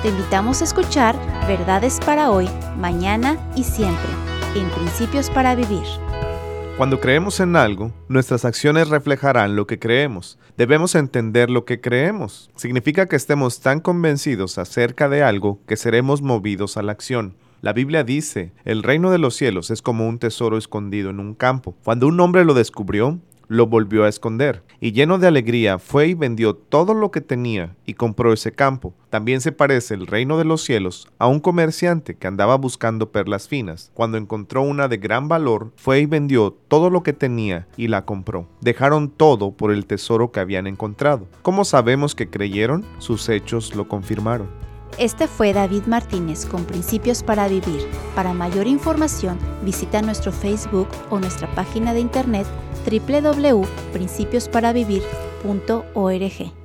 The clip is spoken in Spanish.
Te invitamos a escuchar Verdades para hoy, mañana y siempre, en Principios para Vivir. Cuando creemos en algo, nuestras acciones reflejarán lo que creemos. Debemos entender lo que creemos. Significa que estemos tan convencidos acerca de algo que seremos movidos a la acción. La Biblia dice, el reino de los cielos es como un tesoro escondido en un campo. Cuando un hombre lo descubrió, lo volvió a esconder, y lleno de alegría fue y vendió todo lo que tenía y compró ese campo. También se parece el reino de los cielos a un comerciante que andaba buscando perlas finas. Cuando encontró una de gran valor, fue y vendió todo lo que tenía y la compró. Dejaron todo por el tesoro que habían encontrado. ¿Cómo sabemos que creyeron? Sus hechos lo confirmaron. Este fue David Martínez con Principios para Vivir. Para mayor información, visita nuestro Facebook o nuestra página de internet www.principiosparavivir.org.